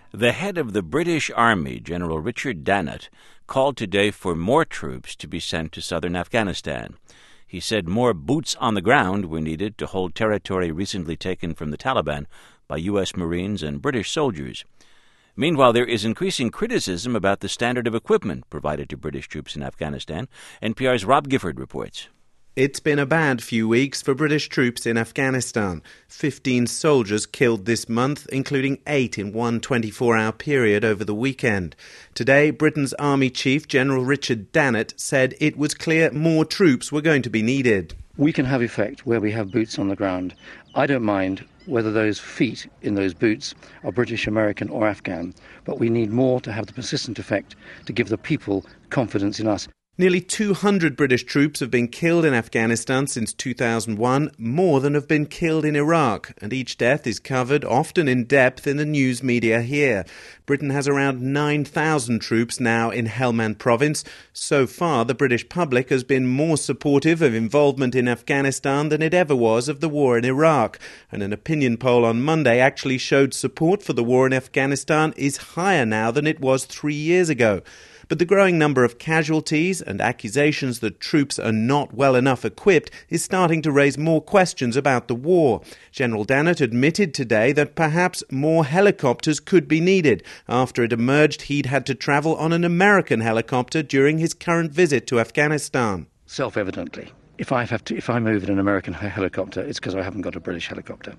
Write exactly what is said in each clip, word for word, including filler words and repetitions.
The head of the British Army, General Richard Dannatt, called today for more troops to be sent to southern Afghanistan. He said more boots on the ground were needed to hold territory recently taken from the Taliban by U S Marines and British soldiers. Meanwhile, there is increasing criticism about the standard of equipment provided to British troops in Afghanistan. N P R's Rob Gifford reports. It's been a bad few weeks for British troops in Afghanistan. Fifteen soldiers killed this month, including eight in one twenty-four hour period over the weekend. Today, Britain's Army Chief, General Richard Dannatt, said it was clear more troops were going to be needed. We can have effect where we have boots on the ground. I don't mind whether those feet in those boots are British, American or Afghan, but we need more to have the persistent effect to give the people confidence in us. Nearly two hundred British troops have been killed in Afghanistan since two thousand one, more than have been killed in Iraq, and each death is covered, often in depth, in the news media here. Britain has around nine thousand troops now in Helmand province. So far, the British public has been more supportive of involvement in Afghanistan than it ever was of the war in Iraq. And an opinion poll on Monday actually showed support for the war in Afghanistan is higher now than it was three years ago. But the growing number of casualties and accusations that troops are not well enough equipped is starting to raise more questions about the war. General Dannatt admitted today that perhaps more helicopters could be needed after it emerged he'd had to travel on an American helicopter during his current visit to Afghanistan. Self-evidently, if I have to, if I move in an American helicopter, it's because I haven't got a British helicopter.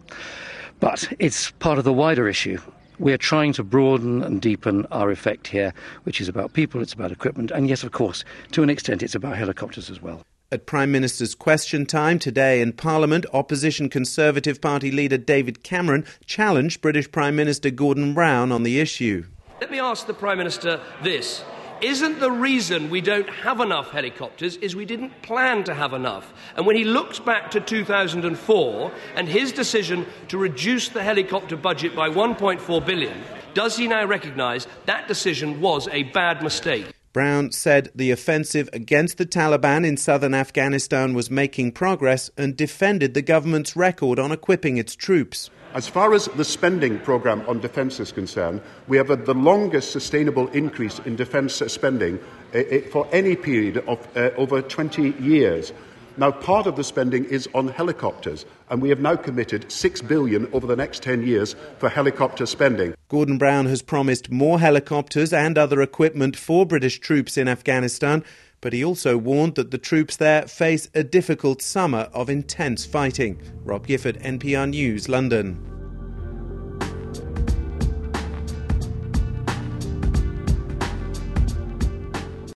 But it's part of the wider issue. We're trying to broaden and deepen our effect here, which is about people, it's about equipment, and yes, of course, to an extent, it's about helicopters as well. At Prime Minister's Question Time today in Parliament, opposition Conservative Party leader David Cameron challenged British Prime Minister Gordon Brown on the issue. Let me ask the Prime Minister this. Isn't the reason we don't have enough helicopters is we didn't plan to have enough? And when he looks back to two thousand four and his decision to reduce the helicopter budget by one point four billion pounds, does he now recognise that decision was a bad mistake? Brown said the offensive against the Taliban in southern Afghanistan was making progress and defended the government's record on equipping its troops. As far as the spending programme on defence is concerned, we have had the longest sustainable increase in defence spending uh, for any period of uh, over twenty years. Now, part of the spending is on helicopters, and we have now committed six billion pounds over the next ten years for helicopter spending. Gordon Brown has promised more helicopters and other equipment for British troops in Afghanistan, but he also warned that the troops there face a difficult summer of intense fighting. Rob Gifford, N P R News, London.